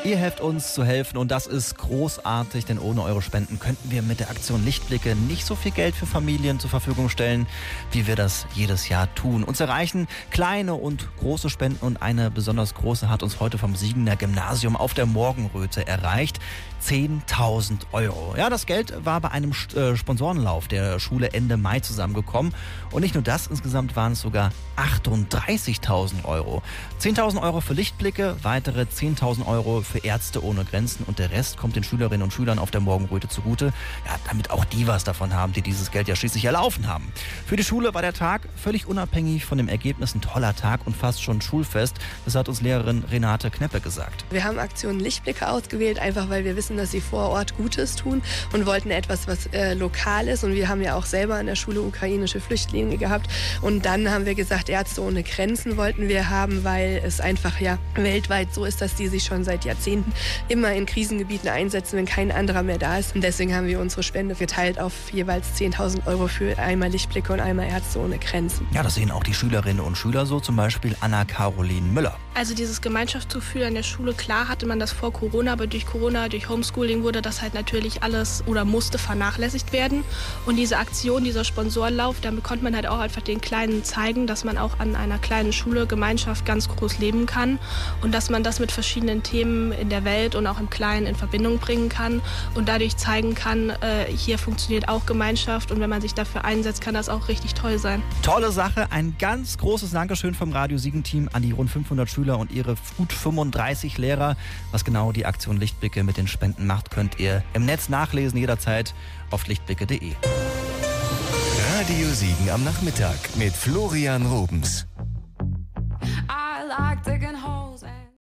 Ihr helft uns zu helfen und das ist großartig, denn ohne eure Spenden könnten wir mit der Aktion Lichtblicke nicht so viel Geld für Familien zur Verfügung stellen, wie wir das jedes Jahr tun. Uns erreichen kleine und große Spenden und eine besonders große hat uns heute vom Siegener Gymnasium auf der Morgenröte erreicht. 10.000 Euro. Ja, das Geld war bei einem Sponsorenlauf der Schule Ende Mai zusammengekommen. Und nicht nur das, insgesamt waren es sogar 38.000 Euro. 10.000 Euro für Lichtblicke, weitere 10.000 Euro für Ärzte ohne Grenzen und der Rest kommt den Schülerinnen und Schülern auf der Morgenröte zugute. Ja, damit auch die was davon haben, die dieses Geld ja schließlich erlaufen haben. Für die Schule war der Tag völlig unabhängig von dem Ergebnis ein toller Tag und fast schon Schulfest. Das hat uns Lehrerin Renate Kneppe gesagt. Wir haben Aktion Lichtblicke ausgewählt, einfach weil wir wissen, dass sie vor Ort Gutes tun und wollten etwas, was lokal ist. Und wir haben ja auch selber an der Schule ukrainische Flüchtlinge gehabt. Und dann haben wir gesagt, Ärzte ohne Grenzen wollten wir haben, weil es einfach ja weltweit so ist, dass die sich schon seit Jahrzehnten immer in Krisengebieten einsetzen, wenn kein anderer mehr da ist. Und deswegen haben wir unsere Spende geteilt auf jeweils 10.000 Euro für einmal Lichtblicke und einmal Ärzte ohne Grenzen. Ja, das sehen auch die Schülerinnen und Schüler so, zum Beispiel Anna-Caroline Müller. Also dieses Gemeinschaftsgefühl an der Schule, klar hatte man das vor Corona, aber durch Corona, durch Homeschooling wurde das halt natürlich alles oder musste vernachlässigt werden. Und diese Aktion, dieser Sponsorenlauf, damit konnte man halt auch einfach den Kleinen zeigen, dass man auch an einer kleinen Schule Gemeinschaft ganz groß leben kann und dass man das mit verschiedenen Themen in der Welt und auch im Kleinen in Verbindung bringen kann und dadurch zeigen kann, hier funktioniert auch Gemeinschaft und wenn man sich dafür einsetzt, kann das auch richtig toll sein. Tolle Sache, ein ganz großes Dankeschön vom Radio Siegen-Team an die rund 500 Schüler und ihre gut 35 Lehrer. Was genau die Aktion Lichtblicke mit den Spenden macht, könnt ihr im Netz nachlesen, jederzeit auf lichtblicke.de. Radio Siegen am Nachmittag mit Florian Robens. I like taking home.